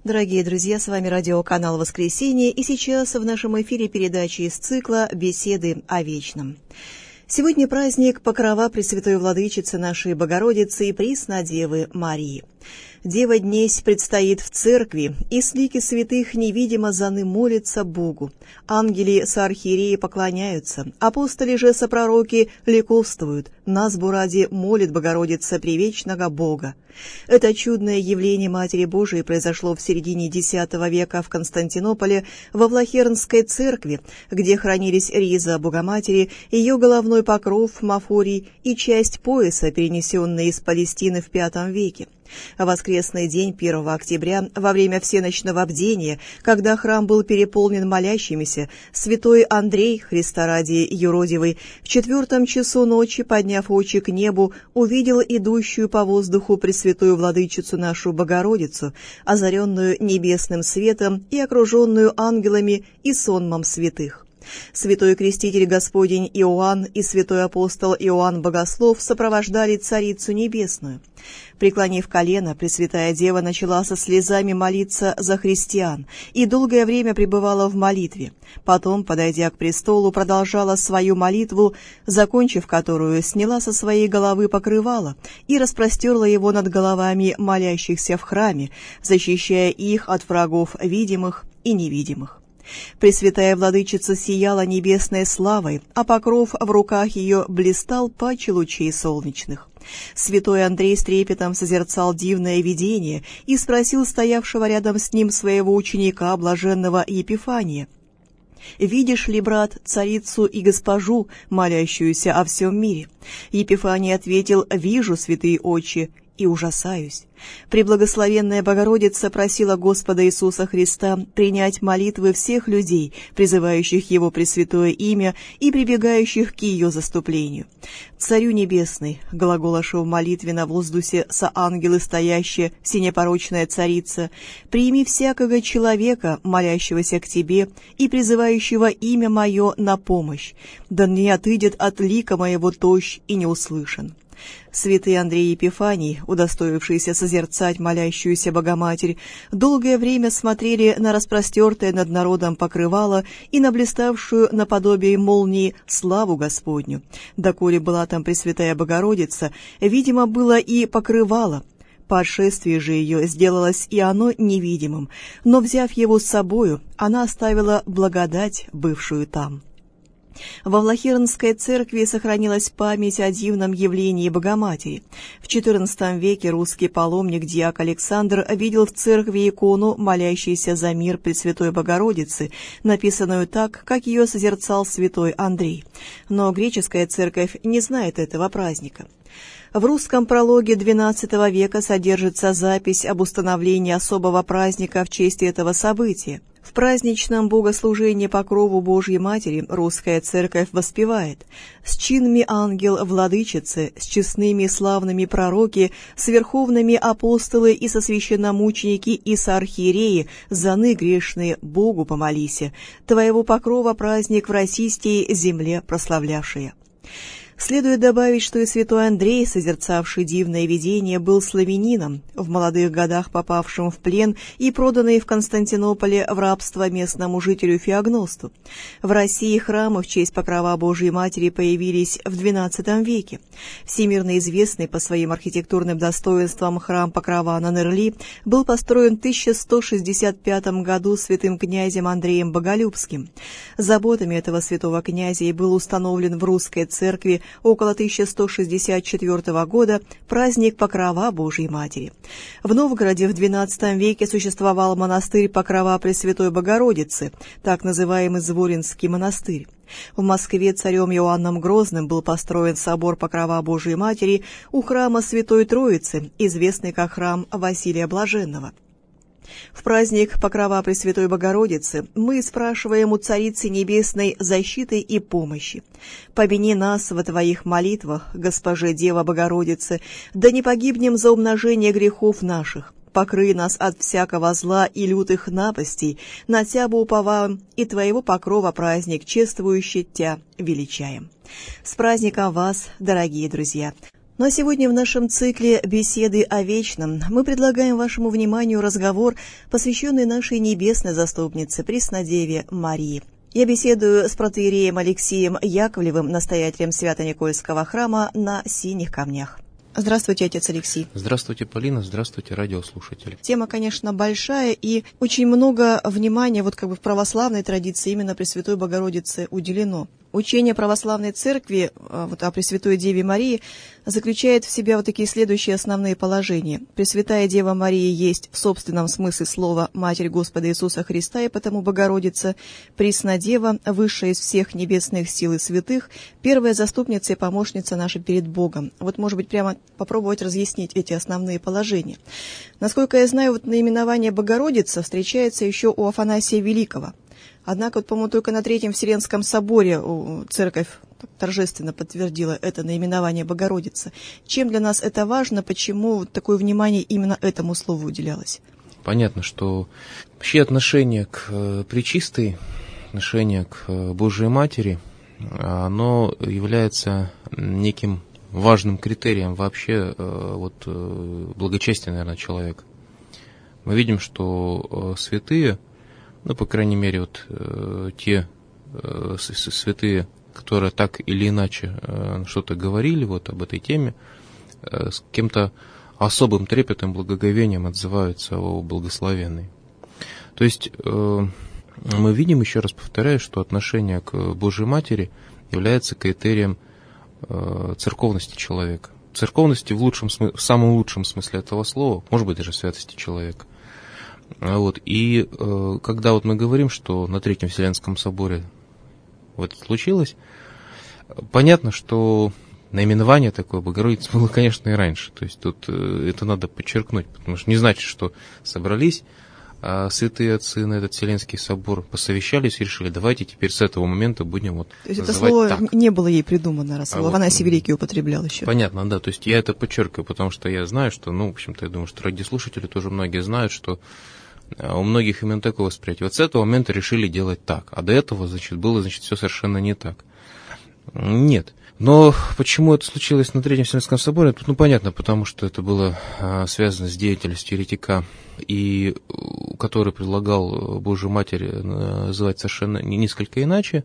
Дорогие друзья, с вами радиоканал «Воскресенье», и сейчас в нашем эфире передача из цикла «Беседы о вечном». Сегодня праздник Покрова Пресвятой Владычицы нашей Богородицы и Преснодевы Марии. Дева днесь предстоит в церкви, и с лики святых невидимо заны молятся Богу. Ангели соархиереи поклоняются, апостоли же сопророки ликуствуют, назбу ради молит Богородица Превечного Бога. Это чудное явление Матери Божией произошло в середине X века в Константинополе, во Влахернской церкви, где хранились риза Богоматери, ее головной покров, мафорий и часть пояса, перенесенные из Палестины в V веке. А воскресный день 1 октября, во время всеночного бдения, когда храм был переполнен молящимися, святой Андрей, Христа ради юродивый, в 4 часу ночи, подняв очи к небу, увидел идущую по воздуху Пресвятую Владычицу нашу Богородицу, озаренную небесным светом и окруженную ангелами и сонмом святых. Святой Креститель Господень Иоанн и святой апостол Иоанн Богослов сопровождали Царицу Небесную. Преклонив колено, Пресвятая Дева начала со слезами молиться за христиан и долгое время пребывала в молитве. Потом, подойдя к престолу, продолжала свою молитву, закончив которую, сняла со своей головы покрывало и распростерла его над головами молящихся в храме, защищая их от врагов видимых и невидимых. Пресвятая Владычица сияла небесной славой, а покров в руках ее блистал паче лучей солнечных. Святой Андрей с трепетом созерцал дивное видение и спросил стоявшего рядом с ним своего ученика, блаженного Епифания: «Видишь ли, брат, царицу и госпожу, молящуюся о всем мире?» Епифаний ответил: «Вижу, святые очи, и ужасаюсь». Преблагословенная Богородица просила Господа Иисуса Христа принять молитвы всех людей, призывающих Его Пресвятое имя и прибегающих к Ее заступлению. «Царю Небесный», — глаголаша в молитве на воздухе со ангелы стоящие, синепорочная Царица, «прими всякого человека, молящегося к Тебе и призывающего имя Мое на помощь, да не отыдет от лика Моего тощ и не услышан». Святый Андрей Епифаний, удостоившийся созерцать молящуюся Богоматерь, долгое время смотрели на распростертое над народом покрывало и на блиставшую наподобие молнии славу Господню. Доколе была там Пресвятая Богородица, видимо, было и покрывало. По отшествии же ее сделалось и оно невидимым, но, взяв его с собою, она оставила благодать, бывшую там. Во Влахернской церкви сохранилась память о дивном явлении Богоматери. В XIV веке русский паломник-диак Александр видел в церкви икону, молящейся за мир Пресвятой Богородицы, написанную так, как ее созерцал святой Андрей. Но греческая церковь не знает этого праздника. В русском прологе XII века содержится запись об установлении особого праздника в честь этого события. В праздничном богослужении покрову Божьей Матери русская церковь воспевает: «С чинами ангел владычицы, с честными и славными пророки, с верховными апостолы и со священномученики и соархиереи, заны грешные, Богу помолися, Твоего покрова праздник в российской земле прославлявшие». Следует добавить, что и святой Андрей, созерцавший дивное видение, был славянином, в молодых годах попавшим в плен и проданный в Константинополе в рабство местному жителю Феогносту. В России храмы в честь покрова Божией Матери появились в XII веке. Всемирно известный по своим архитектурным достоинствам храм Покрова на Нерли был построен в 1165 году святым князем Андреем Боголюбским. Заботами этого святого князя и был установлен в русской церкви около 1164 года праздник Покрова Божией Матери. В Новгороде в XII веке существовал монастырь Покрова Пресвятой Богородицы, так называемый Зворинский монастырь. В Москве царем Иоанном Грозным был построен собор Покрова Божией Матери у храма Святой Троицы, известный как храм Василия Блаженного. В праздник Покрова Пресвятой Богородицы мы спрашиваем у Царицы Небесной защиты и помощи. Помяни нас во Твоих молитвах, Госпоже Дева Богородице, да не погибнем за умножение грехов наших. Покрый нас от всякого зла и лютых напастей, на Тябу уповаем, и Твоего покрова праздник чествующий Тя величаем. С праздником вас, дорогие друзья! Ну а сегодня в нашем цикле «Беседы о вечном» мы предлагаем вашему вниманию разговор, посвященный нашей небесной заступнице, Преснодеве Марии. Я беседую с протоиереем Алексеем Яковлевым, настоятелем Свято-Никольского храма на Синих Камнях. Здравствуйте, отец Алексей. Здравствуйте, Полина, здравствуйте, радиослушатели. Тема, конечно, большая, и очень много внимания в православной традиции именно Пресвятой Богородице уделено. Учение православной церкви о Пресвятой Деве Марии заключает в себя такие следующие основные положения. Пресвятая Дева Мария есть в собственном смысле слова Матерь Господа Иисуса Христа, и потому Богородица, Преснодева, высшая из всех небесных сил и святых, первая заступница и помощница наша перед Богом. Может быть, прямо попробовать разъяснить эти основные положения. Насколько я знаю, наименование Богородица встречается еще у Афанасия Великого. Однако, по-моему, только на Третьем Вселенском соборе церковь торжественно подтвердила это наименование Богородица. Чем для нас это важно, почему такое внимание именно этому слову уделялось? Понятно, что вообще отношение к Пречистой, отношение к Божией Матери, оно является неким важным критерием вообще благочестия, наверное, человека. Мы видим, что святые, по крайней мере, те святые, которые так или иначе что-то говорили об этой теме, с каким-то особым трепетом, благоговением отзываются о благословенной. То есть мы видим, еще раз повторяю, что отношение к Божьей Матери является критерием церковности человека. Церковности в самом лучшем смысле этого слова, может быть, даже святости человека. И когда мы говорим, что на Третьем Вселенском соборе это случилось, понятно, что наименование такое Богородицы было, конечно, и раньше. То есть тут это надо подчеркнуть, потому что не значит, что собрались святые отцы на этот Вселенский собор, посовещались и решили, давайте теперь с этого момента будем То есть это слово так. Не было ей придумано, раз Афанасий Великий употреблял еще. Понятно, да. То есть я это подчеркиваю, потому что я знаю, что, в общем-то, я думаю, что радиослушатели тоже многие знают, что у многих именно такое восприятие. С этого момента решили делать так, а до этого, было, все совершенно не так. Нет. Но почему это случилось на Третьем Вселенском соборе, тут понятно, потому что это было связано с деятельностью еретика, который предлагал Божию Матерь называть совершенно несколько иначе,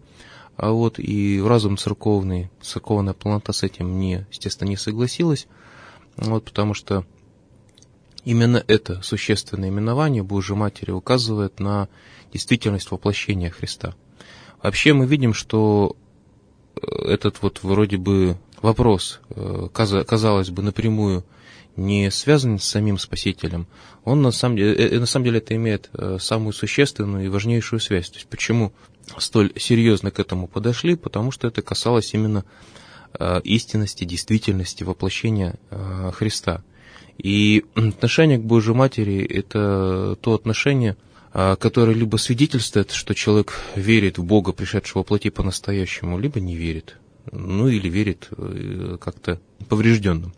и разум церковная полнота с этим, естественно, не согласилась, потому что именно это существенное именование Божьей Матери указывает на действительность воплощения Христа. Вообще мы видим, что этот вроде бы вопрос, казалось бы, напрямую не связан с самим Спасителем, он на самом деле это имеет самую существенную и важнейшую связь. То есть почему столь серьезно к этому подошли? Потому что это касалось именно истинности, действительности воплощения Христа. И отношение к Божьей Матери – это то отношение, которое либо свидетельствует, что человек верит в Бога, пришедшего во плоти по-настоящему, либо не верит, или верит как-то поврежденно.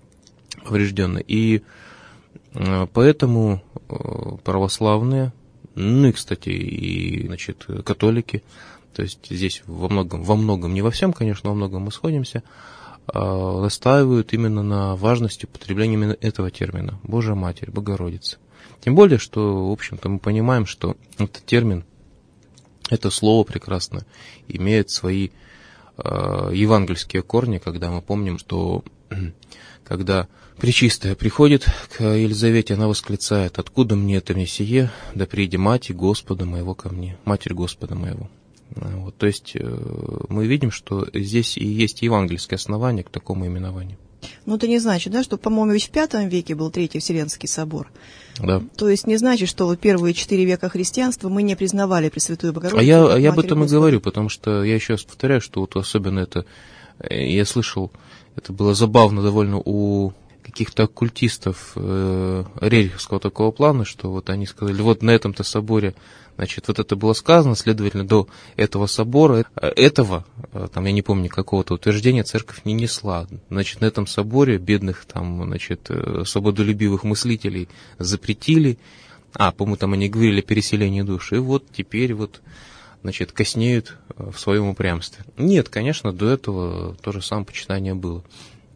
И поэтому православные, кстати, католики, то есть здесь во многом, не во всем, конечно, во многом мы сходимся, настаивают именно на важности употребления именно этого термина – Божья Матерь, Богородица. Тем более, что, в общем-то, мы понимаем, что этот термин, это слово прекрасно имеет свои евангельские корни, когда мы помним, что когда Пречистая приходит к Елизавете, она восклицает: «Откуда мне это сие, да прииди Мать Господа моего ко мне, Матерь Господа моего». То есть мы видим, что здесь и есть евангельское основание к такому именованию. Это не значит, что, по-моему, ведь в V веке был Третий Вселенский собор. Да. То есть не значит, что первые 4 века христианства мы не признавали Пресвятую Богородицу. Я об этом и говорю, потому что я еще раз повторяю, что особенно это, я слышал, это было забавно довольно у каких-то оккультистов рериховского такого плана, что они сказали, на этом-то соборе, это было сказано, следовательно, до этого собора, я не помню, какого-то утверждения церковь не несла. На этом соборе бедных, свободолюбивых мыслителей запретили, по-моему, они говорили о переселении душ, и теперь коснеют в своем упрямстве. Нет, конечно, до этого то же самое почитание было.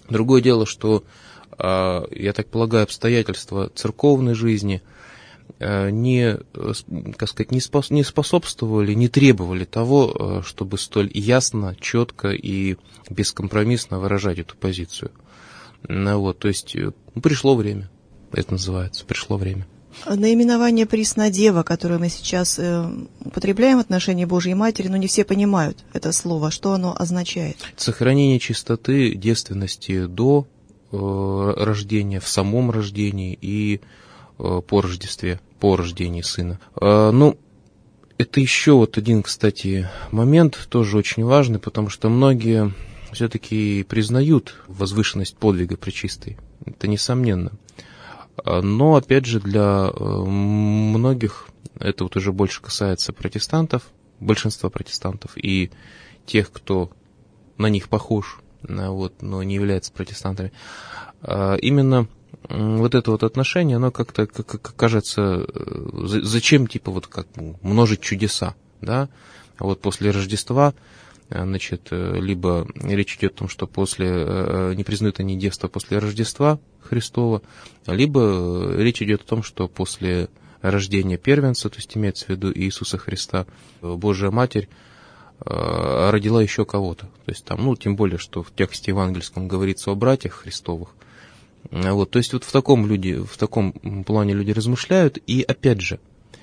Другое дело, что, я так полагаю, обстоятельства церковной жизни не способствовали, не требовали того, чтобы столь ясно, четко и бескомпромиссно выражать эту позицию. Вот, то есть пришло время, это называется, пришло время. Наименование «Преснодева», которое мы сейчас употребляем в отношении Божьей Матери, но не все понимают это слово. Что оно означает? Сохранение чистоты, девственности до рождения, в самом рождении и по Рождестве, по рождении сына. Это еще вот один, кстати, момент, тоже очень важный, потому что многие все-таки признают возвышенность подвига Пречистой. Это несомненно. Но, опять же, для многих, это вот уже больше касается протестантов, большинства протестантов и тех, кто на них похож, вот, но не является протестантами, именно вот это вот отношение, оно как-то кажется, зачем, типа, вот как множить чудеса, да, вот после Рождества, значит, либо речь идет о том, что не признают они девство после Рождества Христова, либо речь идет о том, что после рождения первенца, то есть имеется в виду Иисуса Христа, Божья Матерь родила еще кого-то. То есть там, тем более, что в тексте евангельском говорится о братьях Христовых. Вот, то есть вот в таком плане люди размышляют, и опять же,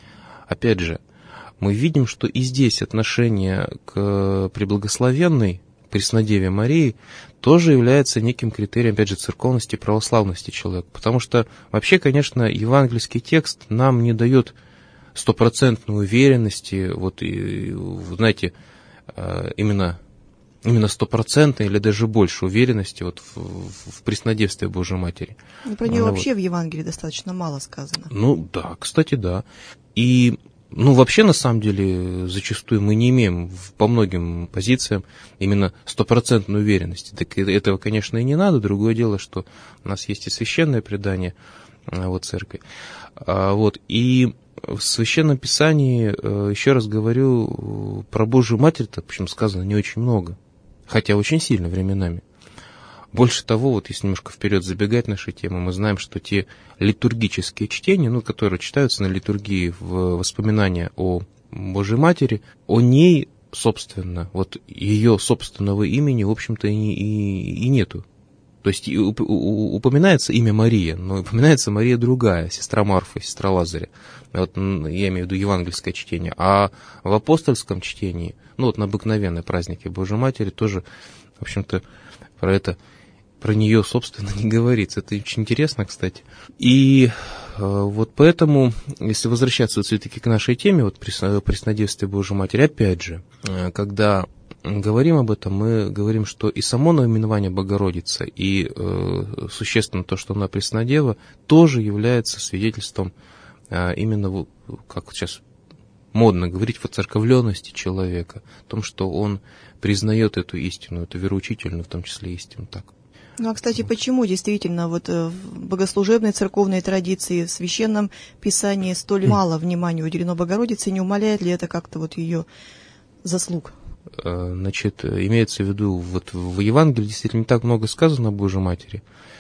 мы видим, что и здесь отношение к преблагословенной Преснодеве Марии тоже является неким критерием, опять же, церковности и православности человека. Потому что вообще, конечно, евангельский текст нам не дает стопроцентной уверенности, вот, и, знаете, именно стопроцентной или даже больше уверенности вот в преснодевстве Божьей Матери. Про нее вообще в Евангелии достаточно мало сказано. Да, кстати, да. И вообще, на самом деле, зачастую мы не имеем по многим позициям именно стопроцентной уверенности. Так этого, конечно, и не надо. Другое дело, что у нас есть и священное предание церкви. И в Священном Писании, еще раз говорю, про Божью Матерь-то, в общем, сказано не очень много. Хотя очень сильно временами. Больше того, вот если немножко вперед забегать нашей темы, мы знаем, что те литургические чтения, которые читаются на литургии в воспоминания о Божьей Матери, о ней, собственно, вот ее собственного имени, в общем-то, и нету. То есть упоминается имя Мария, но упоминается Мария другая, сестра Марфы, сестра Лазаря. Вот, я имею в виду евангельское чтение. А в апостольском чтении, на обыкновенные праздники Божьей Матери, тоже, в общем-то, про нее, собственно, не говорится. Это очень интересно, кстати. И вот поэтому, если возвращаться все-таки к нашей теме, преснодевствие Божьей Матери, опять же, когда говорим об этом, мы говорим, что и само наименование Богородица, и существенно то, что она Преснодева, тоже является свидетельством именно, как сейчас модно говорить, воцерковленности человека, о том, что он признает эту истину, эту вероучительную, в том числе истину так. Кстати, почему действительно в богослужебной церковной традиции, в Священном Писании столь мало внимания уделено Богородице, не умаляет ли это как-то ее заслуг? Значит, имеется в виду, в Евангелии действительно не так много сказано о Божьей Матери,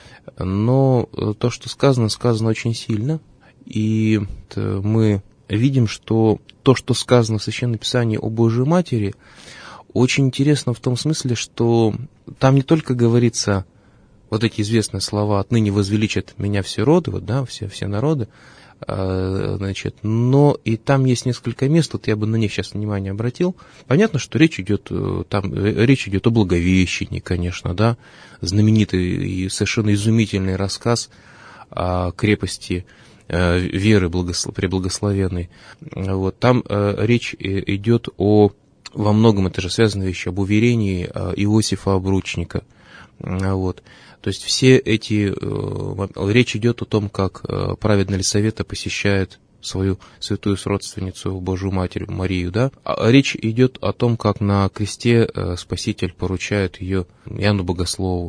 но то, что сказано очень сильно, и мы видим, что то, что сказано в Священном Писании о Божьей Матери, очень интересно в том смысле, что там не только говорится вот эти известные слова «отныне возвеличат меня все роды», все народы, значит, но и там есть несколько мест, я бы на них сейчас внимание обратил. Понятно, что речь идет о Благовещении, конечно, да, знаменитый и совершенно изумительный рассказ о крепости веры преблагословенной. Там речь идет во многом это же связанные вещи, об уверении Иосифа Обручника. То есть все эти... Речь идет о том, как праведная Елисавета посещает свою святую родственницу Божию Матерь Марию, да? Речь идет о том, как на кресте Спаситель поручает ее Иоанну Богослову.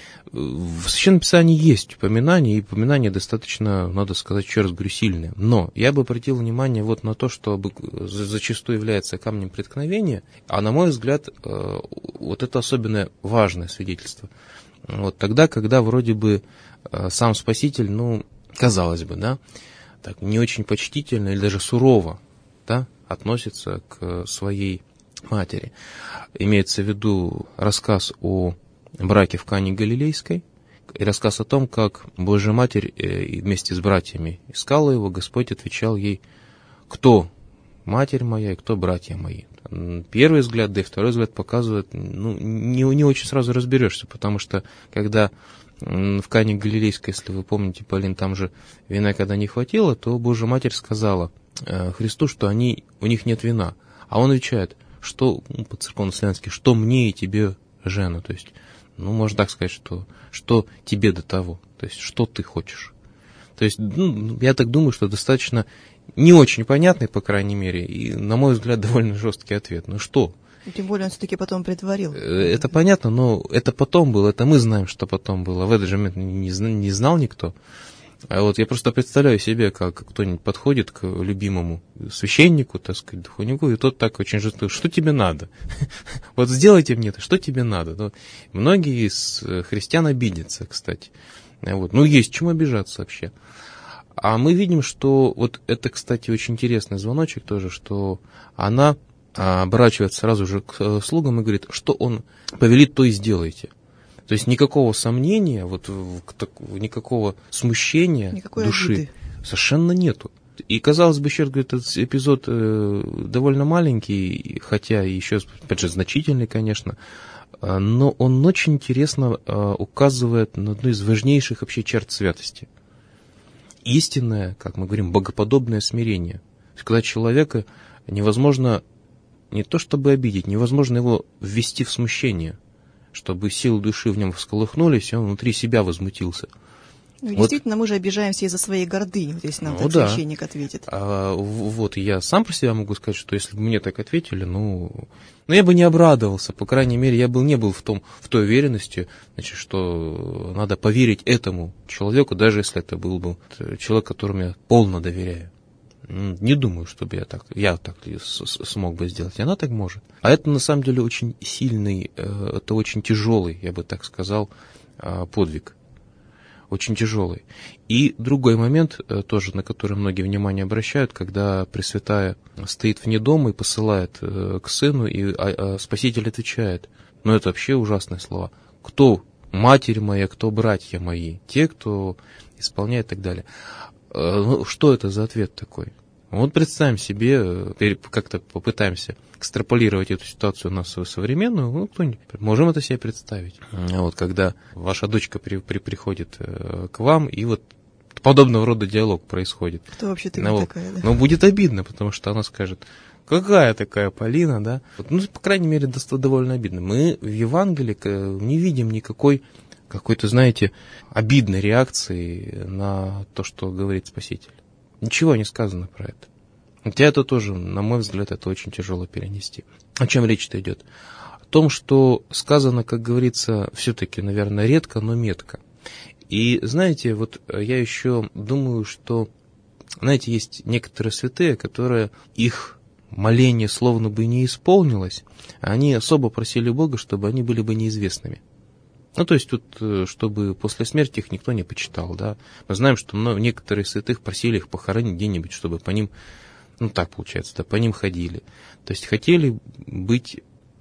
В Священном Писании есть упоминания, и упоминания достаточно, надо сказать, еще раз говорю, сильные. Но я бы обратил внимание на то, что зачастую является камнем преткновения, а на мой взгляд, это особенно важное свидетельство. Вот тогда, когда вроде бы сам Спаситель, ну, казалось бы, да, так не очень почтительно или даже сурово, да, относится к своей матери. Имеется в виду рассказ о браке в Кане Галилейской и рассказ о том, как Божья Матерь вместе с братьями искала его, Господь отвечал ей: кто матерь моя и кто братья мои. Первый взгляд, да и второй взгляд показывает, ну, не очень сразу разберешься, потому что когда в Кане Галилейской, если вы помните, Полин, там же вина когда не хватило, то Божья Матерь сказала Христу, что у них нет вина. А он отвечает, что, по-церковно-славянски, что мне и тебе, жена. То есть, ну, можно так сказать, что тебе до того. То есть, что ты хочешь. То есть, ну, я так думаю, что достаточно не очень понятный, по крайней мере, и, на мой взгляд, довольно жесткий ответ. Ну что? Тем более он все-таки потом притворил. Это понятно, но это потом было, это мы знаем, что потом было. В этот же момент не знал никто. А вот я просто представляю себе, как кто-нибудь подходит к любимому священнику, так сказать, духовнику, и тот так очень жестко: что тебе надо? Вот сделайте мне это, что тебе надо? Многие из христиан обидятся, кстати. Вот. Ну, есть чему обижаться вообще. А мы видим, что вот это, кстати, очень интересный звоночек тоже, что она оборачивается сразу же к слугам и говорит, что он повелит, то и сделайте. То есть никакого сомнения, вот, никакого смущения никакой души обиды совершенно нету. И, казалось бы, еще раз, этот эпизод довольно маленький, хотя еще, опять же, значительный, конечно, но он очень интересно указывает на одну из важнейших вообще черт святости. Истинное, как мы говорим, богоподобное смирение. То есть, когда человека невозможно не то чтобы обидеть, невозможно его ввести в смущение, чтобы силы души в нем всколыхнулись, и он внутри себя возмутился. Ну, действительно, мы же обижаемся из-за своей гордыни, вот если нам так священник ответит. Вот я сам про себя могу сказать, что если бы мне так ответили, я бы не обрадовался, по крайней мере, я бы не был в той уверенности, значит, что надо поверить этому человеку, даже если это был бы человек, которому я полно доверяю. Не думаю, чтобы я так смог бы сделать. И она так может. А это на самом деле очень сильный, это очень тяжелый, я бы так сказал, подвиг. Очень тяжелый. И другой момент, тоже на который многие внимание обращают, когда Пресвятая стоит вне дома и посылает к сыну, и Спаситель отвечает, это вообще ужасные слова: кто матерь моя, кто братья мои, те, кто исполняет и так далее. Что это за ответ такой? Вот представим себе, как-то попытаемся экстраполировать эту ситуацию на свою современную, кто-нибудь, можем это себе представить. Вот когда ваша дочка приходит к вам, и вот подобного рода диалог происходит. Кто вообще ты такая, да? Но будет обидно, потому что она скажет: какая такая Полина, да? По крайней мере, довольно обидно. Мы в Евангелии не видим никакой какой-то, знаете, обидной реакции на то, что говорит Спаситель. Ничего не сказано про это. Хотя это тоже, на мой взгляд, это очень тяжело перенести. О чем речь-то идет? О том, что сказано, как говорится, все-таки, наверное, редко, но метко. И, знаете, вот я еще думаю, что, знаете, есть некоторые святые, которые их моление словно бы не исполнилось, а они особо просили Бога, чтобы они были бы неизвестными. То есть тут, чтобы после смерти их никто не почитал, да. Мы знаем, что некоторые святых просили их похоронить где-нибудь, чтобы по ним, так получается, да, по ним ходили. То есть хотели быть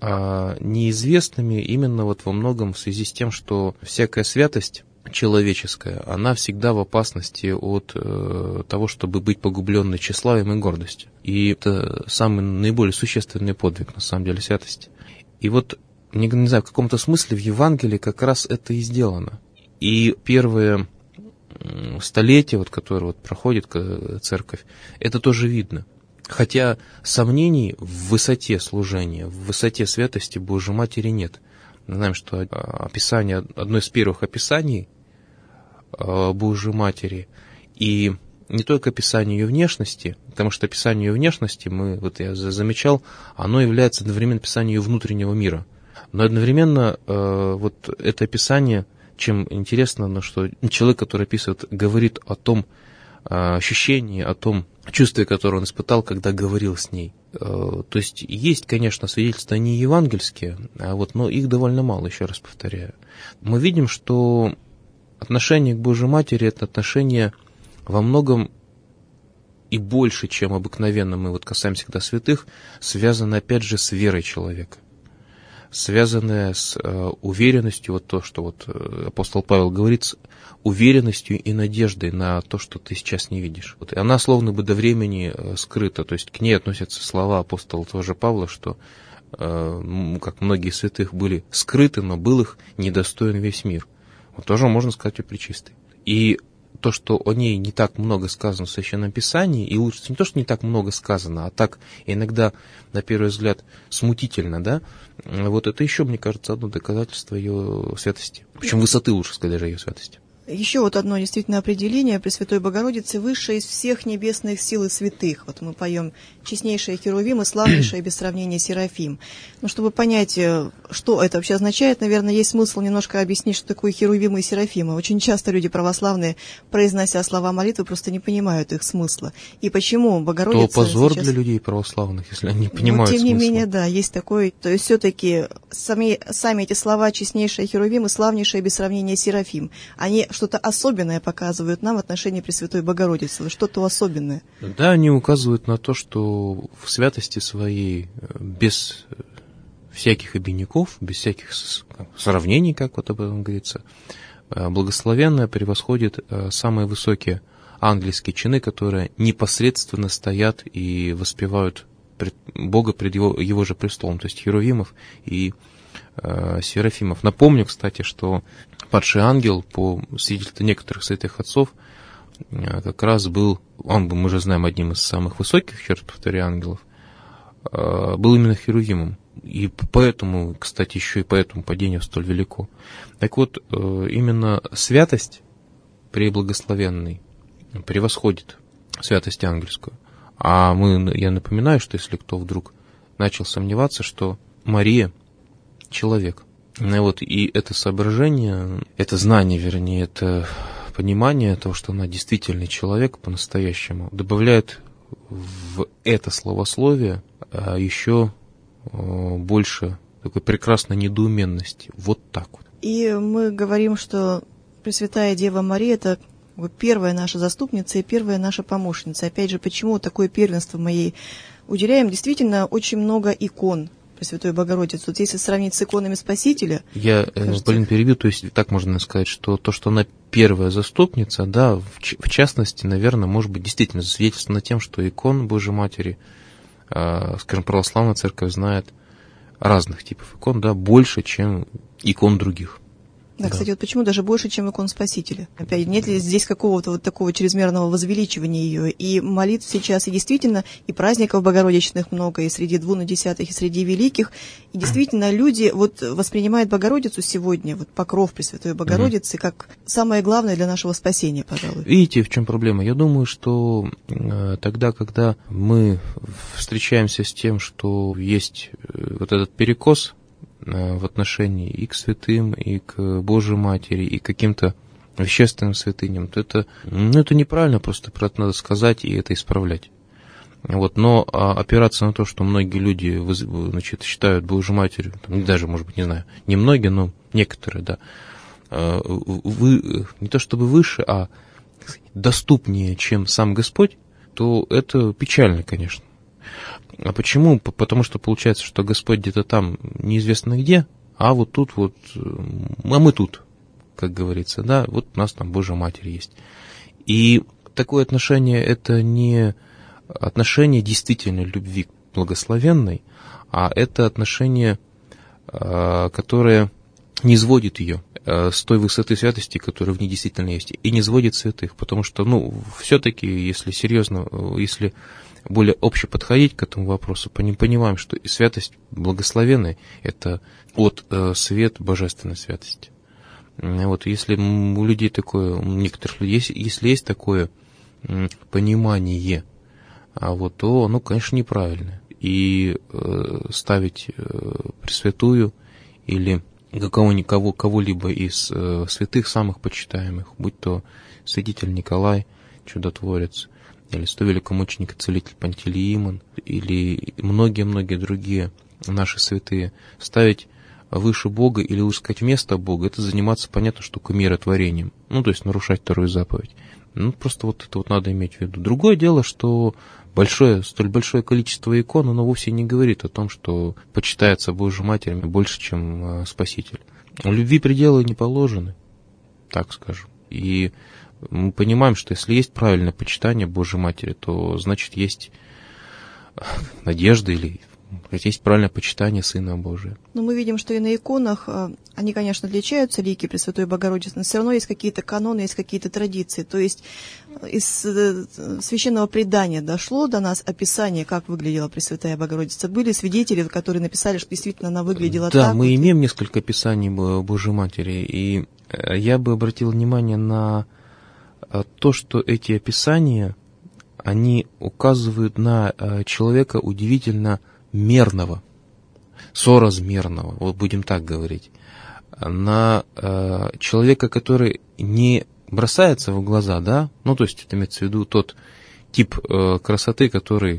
неизвестными именно вот во многом в связи с тем, что всякая святость человеческая, она всегда в опасности от того, чтобы быть погубленной тщеславием и гордостью. И это самый наиболее существенный подвиг, на самом деле, святости. И вот не знаю, в каком-то смысле в Евангелии как раз это и сделано. И первые столетия, которые проходит церковь, это тоже видно. Хотя сомнений в высоте служения, в высоте святости Божьей Матери нет. Мы знаем, что описание, одно из первых описаний Божьей Матери, и не только описание ее внешности, потому что описание ее внешности, я замечал, оно является одновременно описанием ее внутреннего мира. Но одновременно это описание, чем интересно, что человек, который описывает, говорит о том, ощущении, о том чувстве, которое он испытал, когда говорил с ней. То есть, конечно, свидетельства не евангельские, но их довольно мало, еще раз повторяю. Мы видим, что отношение к Божьей Матери – это отношение во многом и больше, чем обыкновенно мы касаемся всегда святых, связано, опять же, с верой человека, связанное с уверенностью, то, что апостол Павел говорит, с уверенностью и надеждой на то, что ты сейчас не видишь. И она словно бы до времени скрыта, то есть к ней относятся слова апостола тоже Павла, что, как многие святых были скрыты, но был их недостоин весь мир. Тоже можно сказать о Пречистой. И то, что о ней не так много сказано в Священном Писании, и лучше не то, что не так много сказано, а так иногда, на первый взгляд, смутительно, да, это еще, мне кажется, одно доказательство ее святости. Причем высоты, лучше сказать, даже ее святости. Еще одно действительно определение Пресвятой Богородицы: высшая из всех небесных сил и святых. Мы поем «Честнейшая Херувим» и «Славнейшая без сравнения Серафим». Чтобы понять, что это вообще означает, наверное, есть смысл немножко объяснить, что такое Херувимы и Серафимы. Очень часто люди православные, произнося слова молитвы, просто не понимают их смысла. И почему Богородица... То позор сейчас... для людей православных, если они не понимают тем не смысла. менее, да, есть такой... То есть все-таки сами эти слова «Честнейшая Херувим» и «Славнейшая без сравнения Серафим», они что-то особенное показывают нам в отношении Пресвятой Богородицы, что-то особенное. Да, они указывают на то, что в святости своей, без всяких обиняков, без всяких сравнений, как об этом говорится, благословенная превосходит самые высокие ангельские чины, которые непосредственно стоят и воспевают Бога пред его же престолом, то есть Херувимов и Серафимов. Напомню, кстати, что падший ангел, по свидетельству некоторых святых отцов, как раз был, мы же знаем, одним из самых высоких, еще раз повторяю, ангелов, был именно Херувимом. И поэтому, кстати, еще и поэтому падение столь велико. Так вот, именно святость преблагословенной превосходит святость ангельскую. Я напоминаю, что если кто вдруг начал сомневаться, что Мария — человек. И это соображение, это знание, вернее, это понимание того, что она действительно человек по-настоящему, добавляет в это словословие еще больше такой прекрасной недоуменности. Вот так вот. И мы говорим, что Пресвятая Дева Мария — это первая наша заступница и первая наша помощница. Опять же, почему такое первенство мы ей уделяем? Действительно, очень много икон Пресвятой Богородицы. Если сравнить с иконами Спасителя... Я, Полин, перебью, то есть так можно сказать, что то, что она первая заступница, да, в частности, наверное, может быть действительно свидетельственно тем, что икон Божьей Матери, скажем, православная церковь знает разных типов икон, да, больше, чем икон других. Да, кстати, почему даже больше, чем икон Спасителя? Опять, нет ли здесь какого-то такого чрезмерного возвеличивания ее? И молитв сейчас и действительно, и праздников богородичных много, и среди двунадесятых, и среди великих. И действительно, люди воспринимают Богородицу сегодня, покров Пресвятой Богородицы, как самое главное для нашего спасения, пожалуй. Видите, в чем проблема? Я думаю, что тогда, когда мы встречаемся с тем, что есть этот перекос в отношении и к святым, и к Божьей Матери, и к каким-то вещественным святыням, то это неправильно, просто про это надо сказать и это исправлять. Но опираться на то, что многие люди считают Божью Матерью, даже, может быть, не знаю, не многие, но некоторые, да, не то чтобы выше, а доступнее, чем сам Господь, то это печально, конечно. А почему? Потому что получается, что Господь где-то там неизвестно где, а вот тут а мы тут, как говорится, да, вот у нас там Божья Матерь есть. И такое отношение — это не отношение действительной любви к благословенной, а это отношение, которое не сводит ее с той высоты святости, которая в ней действительно есть, и не сводит святых, потому что, все-таки, если серьезно, если более обще подходить к этому вопросу, понимаем, что и святость благословенной — это свет божественной святости. Если у людей такое, у некоторых людей, если есть такое понимание, то оно, конечно, неправильное. И ставить Пресвятую или кого-либо из святых самых почитаемых, будь то святитель Николай, чудотворец, или святой великомученик и целитель Пантелеимон, или многие-многие другие наши святые, ставить выше Бога, или лучше сказать вместо Бога, это заниматься, понятно, что миротворением, то есть нарушать вторую заповедь. Просто вот это вот надо иметь в виду. Другое дело, что столь большое количество икон, оно вовсе не говорит о том, что почитается Божьей Матерью больше, чем Спаситель. У любви пределы не положены, так скажем. И мы понимаем, что если есть правильное почитание Божьей Матери, то значит есть надежда или есть правильное почитание Сына Божия. Но мы видим, что и на иконах, они, конечно, отличаются, лики Пресвятой Богородицы, но все равно есть какие-то каноны, есть какие-то традиции. То есть из священного предания дошло до нас описание, как выглядела Пресвятая Богородица. Были свидетели, которые написали, что действительно она выглядела так. Да, мы имеем несколько описаний Божьей Матери, и я бы обратил внимание на то, что эти описания, они указывают на человека удивительно мерного, соразмерного, вот будем так говорить, на человека, который не бросается в глаза, да, то есть это имеется в виду тот тип красоты, который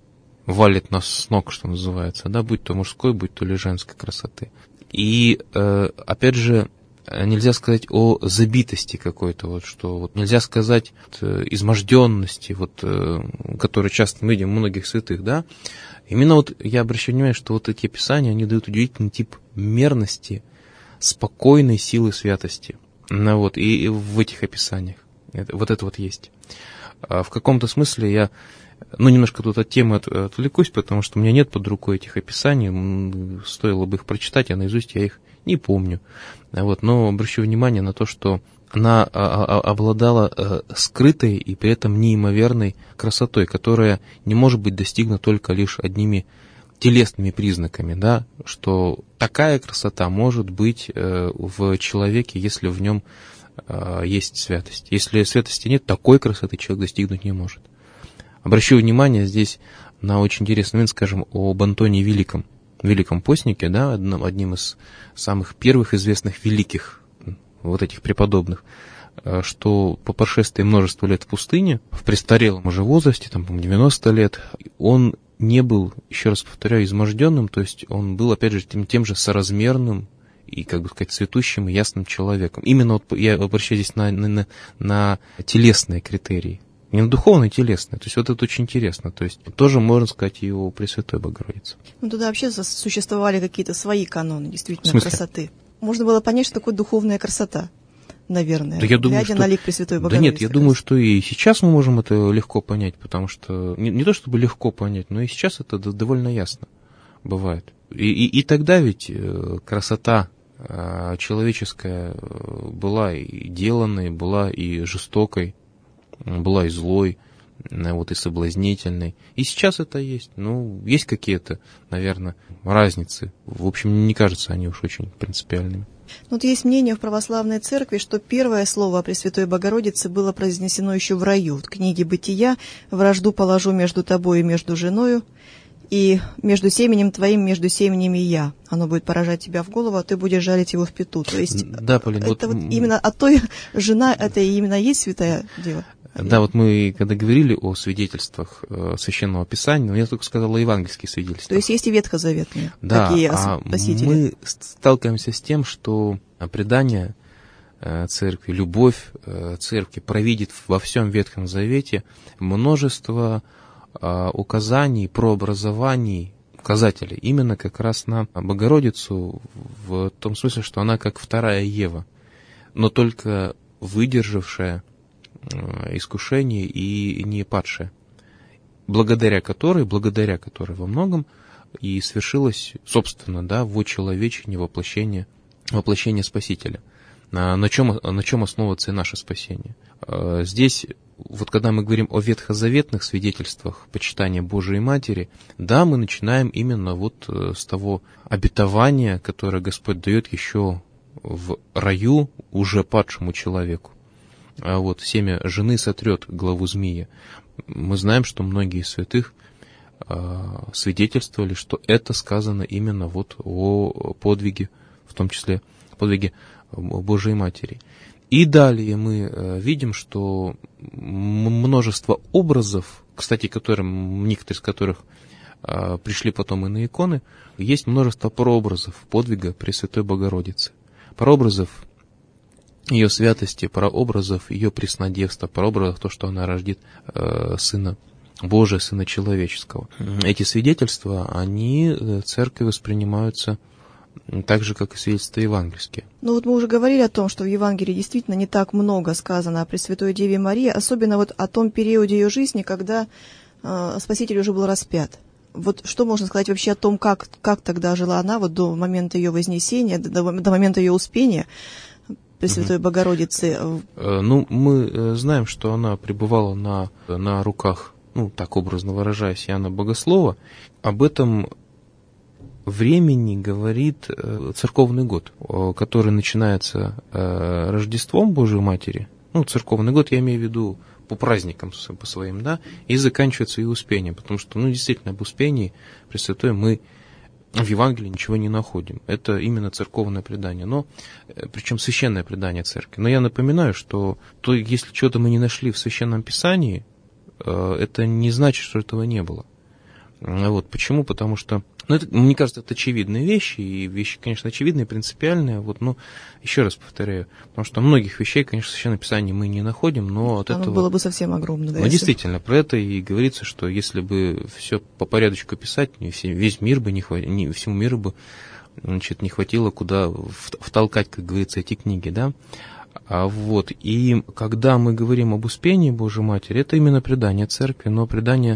валит нас с ног, что называется, да, будь то мужской, будь то или женской красоты. И, опять же, нельзя сказать о забитости какой-то, что нельзя сказать изможденности, которую часто мы видим у многих святых, да. Именно я обращаю внимание, что эти описания, они дают удивительный тип мерности, спокойной силы святости. И в этих описаниях это есть. В каком-то смысле я, немножко тут от темы отвлекусь, потому что у меня нет под рукой этих описаний, стоило бы их прочитать, а наизусть я их не помню. Но обращу внимание на то, что она обладала скрытой и при этом неимоверной красотой, которая не может быть достигнута только лишь одними телесными признаками, да, что такая красота может быть в человеке, если в нем есть святость. Если святости нет, такой красоты человек достигнуть не может. Обращу внимание здесь на очень интересный момент, скажем, об Антонии Великом постнике, да, одним из самых первых известных великих этих преподобных, что по прошествии множества лет в пустыне, в престарелом уже возрасте, по-моему, 90 лет, он не был, еще раз повторяю, изможденным, то есть он был, опять же, тем же соразмерным и, цветущим и ясным человеком. Именно я обращаюсь здесь на телесные критерии, не на духовные, а телесные. То есть это очень интересно. То есть тоже можно сказать и о Пресвятой Богородице. Туда вообще существовали какие-то свои каноны, действительно, красоты. Можно было понять, что такое духовная красота, наверное, да, глядя на лик Пресвятой Богородицы. Да нет, я думаю, что и сейчас мы можем это легко понять, потому что не то чтобы легко понять, но и сейчас это довольно ясно бывает. И тогда ведь красота человеческая была и деланной, была и жестокой, была и злой, и соблазнительной. И сейчас это есть. Есть какие-то, наверное, разницы. В общем, не кажется, они уж очень принципиальными. Есть мнение в православной церкви, что первое слово о Пресвятой Богородице было произнесено еще в раю. В книге «Бытия» «Вражду положу между тобой и между женою, и между семенем твоим, между семенем и я. Оно будет поражать тебя в голову, а ты будешь жарить его в пяту». То есть да, Полин, это именно от той жена, это именно есть святая дева. Да, мы когда говорили о свидетельствах Священного Писания, я только сказал о евангельских свидетельствах. То есть есть и ветхозаветные такие спасители. Мы сталкиваемся с тем, что предание церкви, любовь церкви провидит во всем Ветхом Завете множество указаний, прообразований, указателей именно как раз на Богородицу в том смысле, что она как вторая Ева, но только выдержавшая искушение и не падшая, благодаря которой во многом и свершилось, собственно, в очеловечении воплощение Спасителя. На чем основывается и наше спасение. Здесь, когда мы говорим о ветхозаветных свидетельствах почитания Божией Матери, да, мы начинаем именно с того обетования, которое Господь дает еще в раю уже падшему человеку. Семя жены сотрет главу змея. Мы знаем, что многие святых свидетельствовали, что это сказано именно о подвиге, в том числе подвиге Божией Матери. И далее мы видим, что множество образов, кстати, некоторые из которых пришли потом и на иконы, есть множество прообразов подвига Пресвятой Богородицы. Прообразов ее святости, прообразов ее преснодевства, прообразов то, что она рождит Сына Божия, Сына Человеческого. Эти свидетельства, они церковью воспринимаются так же, как и свидетельства евангельские. Ну вот мы уже говорили о том, что в Евангелии действительно не так много сказано о Пресвятой Деве Марии, особенно вот о том периоде ее жизни, когда Спаситель уже был распят. Вот что можно сказать вообще о том, как тогда жила она вот до момента ее вознесения, до момента ее успения Пресвятой Богородицы? Ну, мы знаем, что она пребывала на руках, ну, так образно выражаясь, Иоанна Богослова. Об этом времени говорит церковный год, который начинается Рождеством Божией Матери. Ну, церковный год, я имею в виду по праздникам по своим, да, и заканчивается и Успением, потому что, ну, действительно, об Успении Пресвятой мы в Евангелии ничего не находим. Это именно церковное предание, но, причем священное предание церкви. Но я напоминаю, что если чего-то мы не нашли в Священном Писании, это не значит, что этого не было. Вот. Почему? Потому что, ну, это, мне кажется, это очевидные вещи, и вещи, конечно, очевидные, принципиальные, вот, но еще раз повторяю, потому что многих вещей, конечно, в Священном Писании мы не находим, но от этого... было бы совсем огромно, да? Ну, действительно, про это и говорится, что если бы все по порядочку писать, весь мир бы всему миру бы, значит, не хватило куда втолкать, как говорится, эти книги, да? Вот, и когда мы говорим об Успении Божией Матери, это именно предание церкви, но предание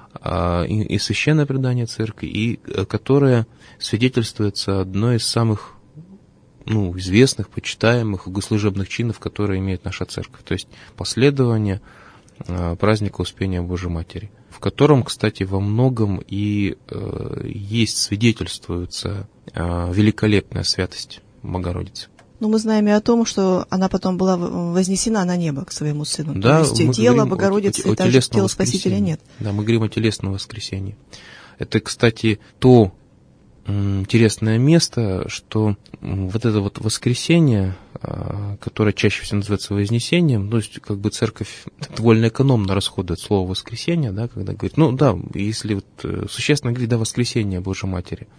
и священное предание церкви, и которое свидетельствуется одной из самых, ну, известных, почитаемых богослужебных чинов, которые имеет наша церковь, то есть последование праздника Успения Божией Матери, в котором, кстати, во многом и есть, свидетельствуется великолепная святость Богородицы. Но мы знаем и о том, что она потом была вознесена на небо к своему сыну. Да, то есть тело Богородицы, и также тела Спасителя нет. Да, мы говорим о телесном воскресении. Это, кстати, то интересное место, что вот это вот воскресение, которое чаще всего называется вознесением, то есть как бы церковь довольно экономно расходует слово воскресение, да, когда говорит, ну да, если вот существенно говорить, да, воскресение Божией Матери,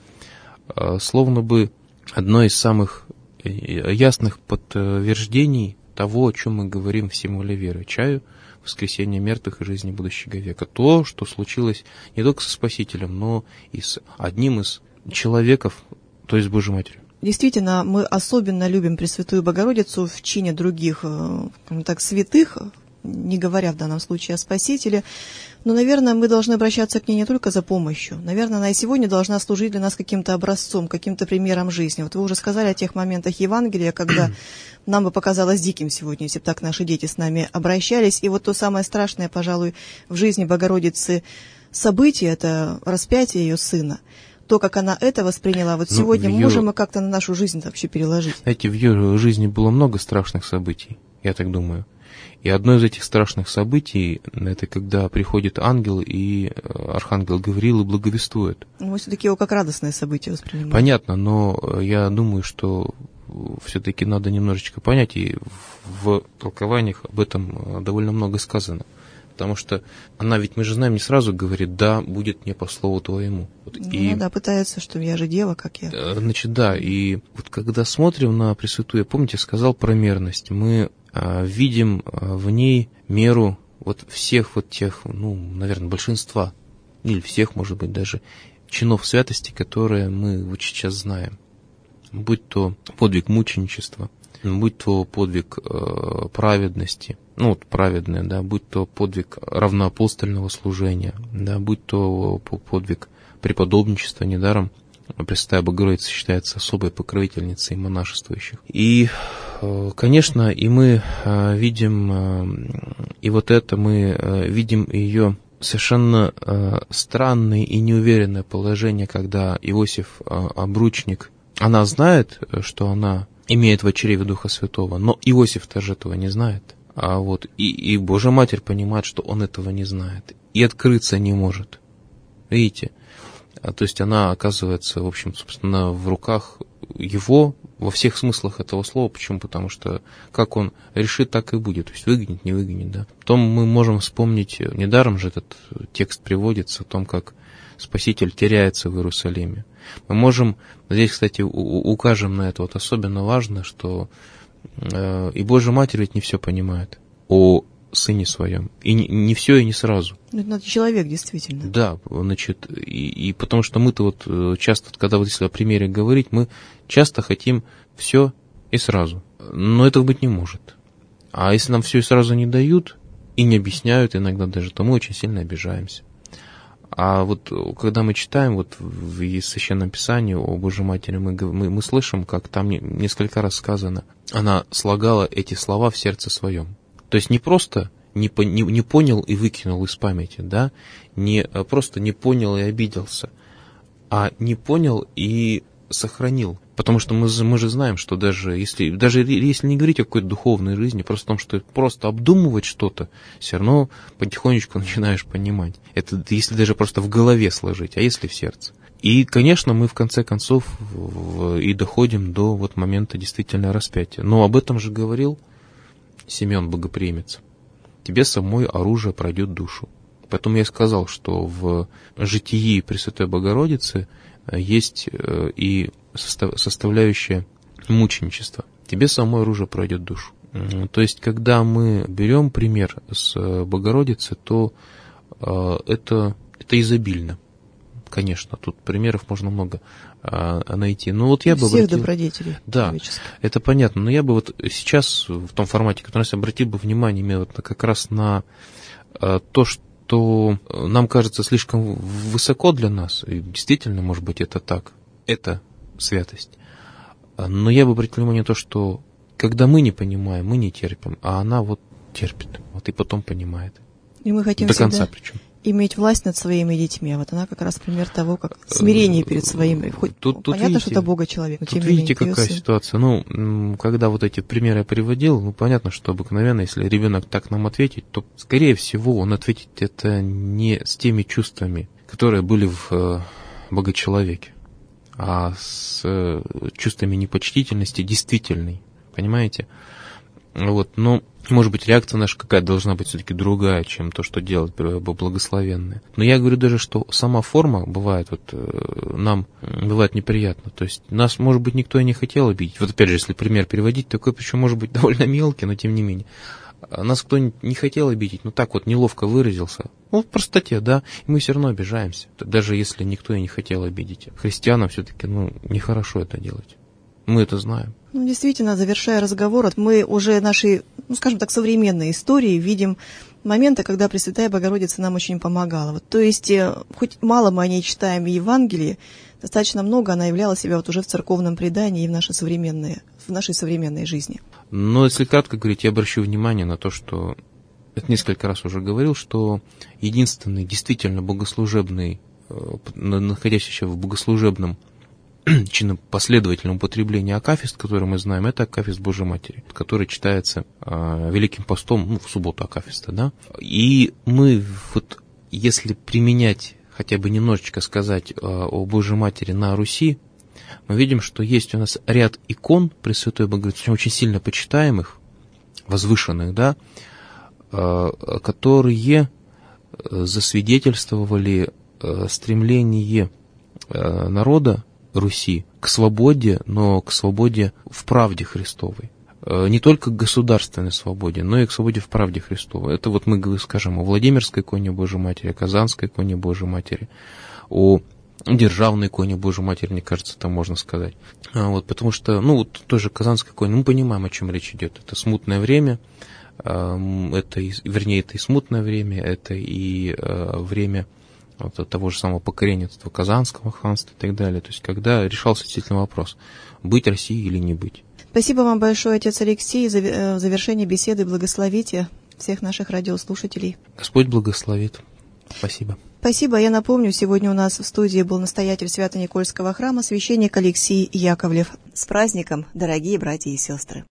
словно бы одно из самых ясных подтверждений того, о чем мы говорим в символе веры, чаю, воскресения мертвых и жизни будущего века. То, что случилось не только со Спасителем, но и с одним из человеков, то есть Божьей Матерью. Действительно, мы особенно любим Пресвятую Богородицу в чине других, так, святых, не говоря в данном случае о Спасителе. Но, наверное, мы должны обращаться к ней не только за помощью. Наверное, она и сегодня должна служить для нас каким-то образцом, каким-то примером жизни. Вот вы уже сказали о тех моментах Евангелия, когда нам бы показалось диким сегодня, если бы так наши дети с нами обращались. И вот то самое страшное, пожалуй, в жизни Богородицы событие — это распятие ее сына. То, как она это восприняла, вот сегодня можем мы как-то на нашу жизнь вообще переложить? Знаете, в ее жизни было много страшных событий, я так думаю. И одно из этих страшных событий — это когда приходит ангел, и архангел Гавриил и благовествует. Мы все-таки его как радостное событие воспринимаем. Понятно, но я думаю, что все-таки надо немножечко понять, и в толкованиях об этом довольно много сказано. Потому что она, ведь мы же знаем, не сразу говорит, да, будет мне по слову твоему. Ну да, пытается, что я же дева, как я. Значит, да, и вот когда смотрим на Пресвятую, помните, сказал про мерность, мы видим в ней меру вот всех вот тех, ну, наверное, большинства, или всех, может быть, даже чинов святости, которые мы вот сейчас знаем. Будь то подвиг мученичества, будь то подвиг праведности, ну, вот праведное, да, будь то подвиг равноапостольного служения, да, будь то подвиг преподобничества, недаром Пресвятая Богородица считается особой покровительницей монашествующих. И, конечно, и мы видим, и вот это мы видим ее совершенно странное и неуверенное положение, когда Иосиф обручник, она знает, что она имеет в чреве Духа Святого, но Иосиф тоже этого не знает. А вот и Божья Матерь понимает, что он этого не знает, и открыться не может. Видите? То есть она оказывается, в общем, собственно, в руках его во всех смыслах этого слова. Почему? Потому что как он решит, так и будет. То есть выгонит, не выгонит. Да? Потом мы можем вспомнить, недаром же этот текст приводится, о том, как Спаситель теряется в Иерусалиме. Мы можем, здесь, кстати, укажем на это, вот особенно важно, что и Божья Матерь ведь не все понимает о Сыне Своем. И не все, и не сразу. Это человек, действительно. Да, значит, и потому что мы-то вот часто, когда вот если о примере говорить, мы часто хотим все и сразу. Но этого быть не может. А если нам все и сразу не дают, и не объясняют иногда даже, то мы очень сильно обижаемся. А вот когда мы читаем вот в Священном Писании о Божьей Матери, мы слышим, как там несколько раз сказано, она слагала эти слова в сердце своем. То есть не просто не понял и выкинул из памяти, да, не просто не понял и обиделся, а не понял и сохранил. Потому что мы же знаем, что даже если не говорить о какой-то духовной жизни, просто о том, что просто обдумывать что-то, все равно потихонечку начинаешь понимать. Это если даже просто в голове сложить, а если в сердце. И, конечно, мы в конце концов и доходим до вот момента действительно распятия. Но об этом же говорил Симеон Богоприимец. Тебе самой оружие пройдет душу. Поэтому я сказал, что в житии Пресвятой Богородицы есть и составляющая мученичества. Тебе самой оружие пройдет душу. То есть, когда мы берем пример с Богородицы, то это изобильно. Конечно, тут примеров можно много найти. Но вот я бы всех добродетелей. Да, это понятно. Но я бы вот сейчас в том формате, который я обратил бы внимание именно вот как раз на то, что нам кажется слишком высоко для нас. И действительно, может быть, это так. Это святость. Но я бы обратил внимание на то, что когда мы не понимаем, мы не терпим, а она вот терпит, вот и потом понимает. И мы хотим до конца всегда причем иметь власть над своими детьми. А вот она как раз пример того, как смирение перед своими. Хоть тут понятно, видите, что это Бога человек, но тут тем не менее. Видите, какая ситуация. Ну, когда вот эти примеры я приводил, понятно, что обыкновенно, если ребенок так нам ответит, то, скорее всего, он ответит это не с теми чувствами, которые были в Богочеловеке, а с чувствами непочтительности действительной. Понимаете? Вот, но, может быть, реакция наша какая-то должна быть все-таки другая, чем то, что делает благословенное. Но я говорю даже, что сама форма бывает, нам бывает неприятно. То есть нас, может быть, никто и не хотел обидеть. Вот опять же, если пример переводить, такой, причем может быть довольно мелкий, но тем не менее. Нас кто не хотел обидеть, но так вот неловко выразился. В простоте, да, и мы все равно обижаемся. Даже если никто и не хотел обидеть. Христианам все-таки, нехорошо это делать. Мы это знаем. Действительно, завершая разговор, мы уже нашей, скажем так, современной истории видим моменты, когда Пресвятая Богородица нам очень помогала. То есть, хоть мало мы о ней читаем в Евангелии, достаточно много она являла себя уже в церковном предании и в нашей современной жизни. Но если кратко говорить, я обращу внимание на то, что, это несколько раз уже говорил, что единственный действительно богослужебный, находящийся в богослужебном последовательном употреблении акафист, который мы знаем, это акафист Божьей Матери, который читается Великим постом, в субботу акафиста, да. И мы если применять, хотя бы немножечко сказать о Божьей Матери на Руси, мы видим, что есть у нас ряд икон Пресвятой Богородицы, очень сильно почитаемых, возвышенных, да, которые засвидетельствовали стремление народа Руси к свободе, но к свободе в правде Христовой. Не только к государственной свободе, но и к свободе в правде Христовой. Это мы скажем о Владимирской иконе Божьей Матери, о Казанской иконе Божьей Матери, о державной иконе Божьей Матери, мне кажется, там можно сказать. Потому что, тоже Казанская икона, мы понимаем, о чем речь идет. Это смутное время, это и смутное время, это и время того же самого покорения Казанского ханства и так далее. То есть, когда решался действительно вопрос, быть Россией или не быть. Спасибо вам большое, отец Алексей. В завершение беседы благословите всех наших радиослушателей. Господь благословит. Спасибо. Спасибо. Я напомню, сегодня у нас в студии был настоятель Свято-Никольского храма, священник Алексей Яковлев. С праздником, дорогие братья и сестры!